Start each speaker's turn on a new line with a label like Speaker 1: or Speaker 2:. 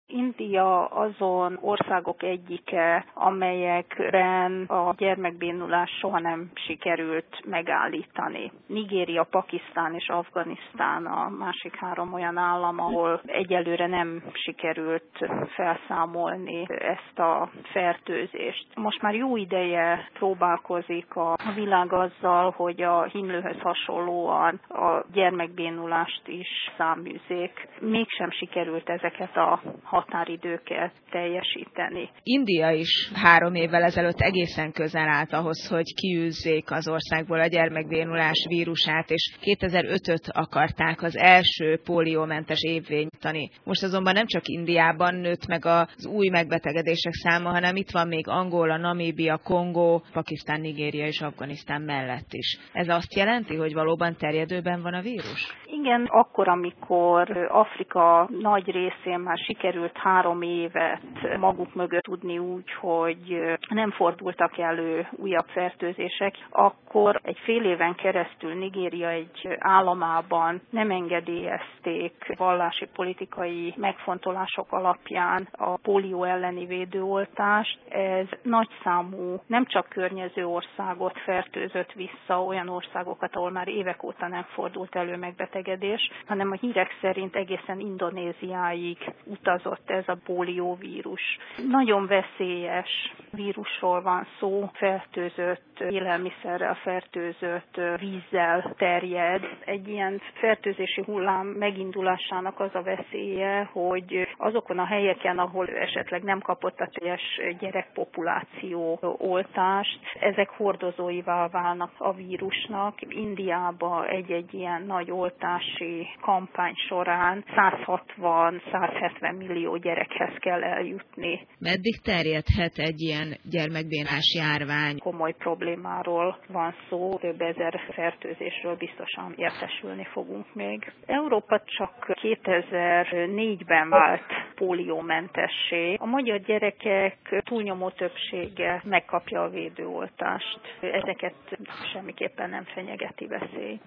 Speaker 1: India azon országok egyike, amelyekben a gyermekbénulás soha nem sikerült megállítani. Nigéria, Pakisztán és Afganisztán a másik 3 olyan állam, ahol egyelőre nem sikerült felszámolni ezt a fertőzést. Most már jó ideje próbálkozik a világ azzal, hogy a himlőhöz hasonlóan a gyermekbénulást is száműzzék. Mégsem sikerült ezeket a határidőket teljesíteni.
Speaker 2: India is 3 évvel ezelőtt egészen közel állt ahhoz, hogy kiűzzék az országból a gyermekbénulás vírusát, és 2005-öt akarták az első póliómentes évvé nyitani. Most azonban nem csak Indiában nőtt meg az új megbetegedések száma, hanem itt van még Angola, Namíbia, Kongó, Pakisztán, Nigéria és Afganisztán mellett is. Ez azt jelenti, hogy valóban terjedőben van a vírus?
Speaker 1: Igen, akkor, amikor Afrika nagy részén már sikerült 3 évet maguk mögött tudni úgy, hogy nem fordultak elő újabb fertőzések, akkor egy fél éven keresztül Nigéria egy államában nem engedélyezték vallási politikai megfontolások alapján a pólió elleni védőoltást. Ez nagyszámú, nem csak környező országot fertőzött vissza, olyan országokat, ahol már évek óta nem fordult elő megbetegedés, hanem a hírek szerint egészen Indonéziáig utazott ez a pólióvírus. Nagyon veszélyes vírusról van szó, fertőzött élelmiszerrel, fertőzött vízzel terjed. Egy ilyen fertőzési hullám megindulásának az a veszélye, hogy azokon a helyeken, ahol esetleg nem kapott a teljes gyerekpopuláció oltást, ezek hordozóivá válnak a vírusnak. Indiában egy ilyen nagy oltási kampány során 160-170 millió gyerekhez kell eljutni.
Speaker 2: Meddig terjedhet egy ilyen gyermekbénulás járvány?
Speaker 1: Komoly problémáról van szó, több ezer fertőzésről biztosan értesülni fogunk még. Európa csak 2004-ben vált póliómentessé. A magyar gyerekek túlnyomó többsége megkapja a védőoltást. Ezeket semmiképpen nem fenyegeti veszély.